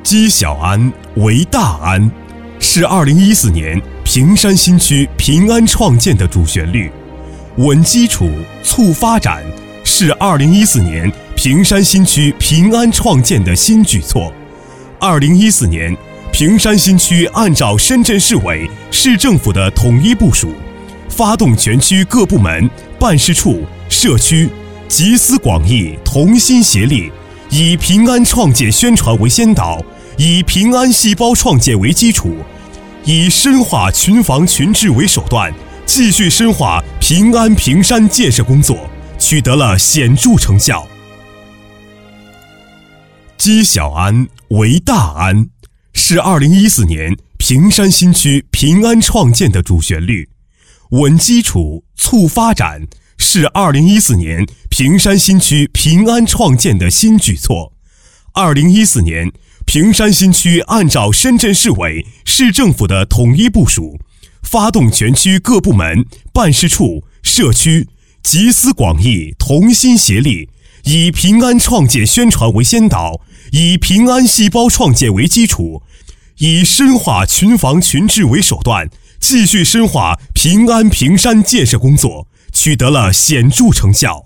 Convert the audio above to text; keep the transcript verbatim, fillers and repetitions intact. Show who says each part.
Speaker 1: 积小安为大安，是二零一四年平山新区平安创建的主旋律。稳基础促发展，是二零一四年平山新区平安创建的新举措。二零一四年，平山新区按照深圳市委、市政府的统一部署，发动全区各部门、办事处、社区集思广益，同心协力，以平安创建宣传为先导，以平安细胞创建为基础，以深化群防群治为手段，继续深化平安平山建设工作，取得了显著成效。积小安为大安，是二零一四年平山新区平安创建的主旋律。稳基础促发展，是二零一四年平山新区平安创建的新举措。二零一四年，平山新区按照深圳市委、市政府的统一部署，发动全区各部门、办事处、社区集思广益，同心协力，以平安创建宣传为先导，以平安细胞创建为基础，以深化群防群治为手段，继续深化平安平山建设工作，取得了显著成效。